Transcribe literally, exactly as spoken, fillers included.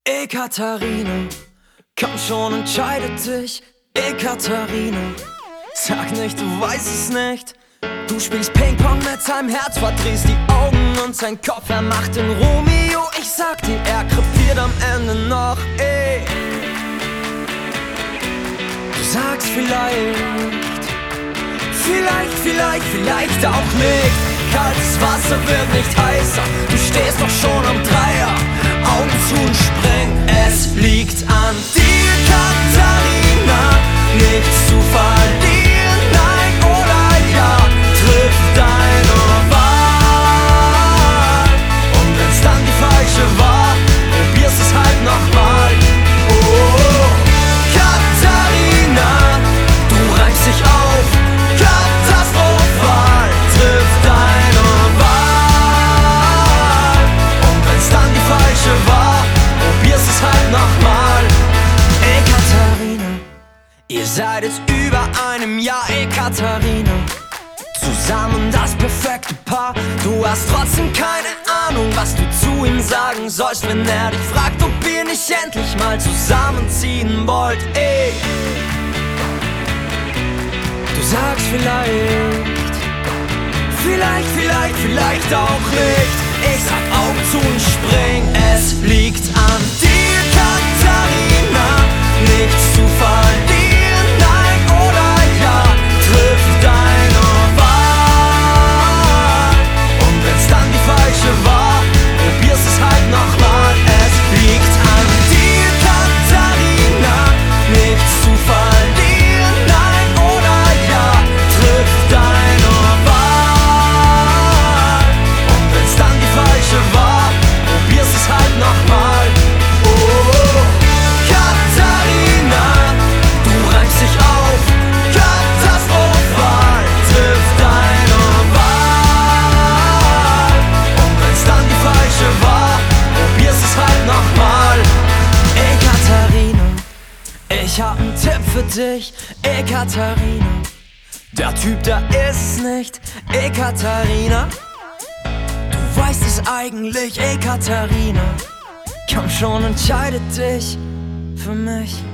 Ekaterina, komm schon, entscheide dich. Ekaterina, sag nicht, du weißt es nicht. Du spielst Ping-Pong mit seinem Herz, verdrehst die Augen und sein Kopf, er macht den Romeo. Ich sag dir, er krepiert am Ende noch, ey. Du sagst vielleicht, vielleicht, vielleicht, vielleicht auch nicht. Kaltes Wasser wird nicht heißer, du stehst doch schon am Dreier. Augen zu und spring, es liegt an dir, Katharina. Nichts zu verlieren, nein oder ja, triff deine Wahl. Und wenn's dann die falsche war, probierst es halt nochmal. Oh, Katharina, du reibst dich auf, katastrophal, triff deine Wahl. Und wenn's dann die falsche war, probierst es halt nochmal. Ekaterina, ihr seid jetzt über einem Jahr, Ekaterina. Zusammen das perfekte Paar. Du hast trotzdem keine Ahnung, was du zu ihm sagen sollst, wenn er dich fragt, ob ihr nicht endlich mal zusammenziehen wollt, ey. Du sagst vielleicht, vielleicht, vielleicht, vielleicht auch nicht. Ich sag Augen zu und spring, es liegt an dir, Katharina. Nichts zu verlieren, nein oder ja, triff deine Wahl. Und wenn's dann die falsche war, probierst es halt nochmal. Es liegt an dir, Katharina. Nichts zu verlieren, nein oder ja, triff deine Wahl. Und wenn's dann die falsche war, probierst es halt nochmal. Oh, Katharina, du reibst dich auf, katastrophal, triff deine Wahl. Und wenn's dann die falsche war, probierst es halt nochmal. Ekaterina, ich hab nen Tipp für dich, Ekaterina. Der Typ, der ist es nicht, Ekaterina. Du weißt es eigentlich, Ekaterina. Komm schon, entscheide dich für mich.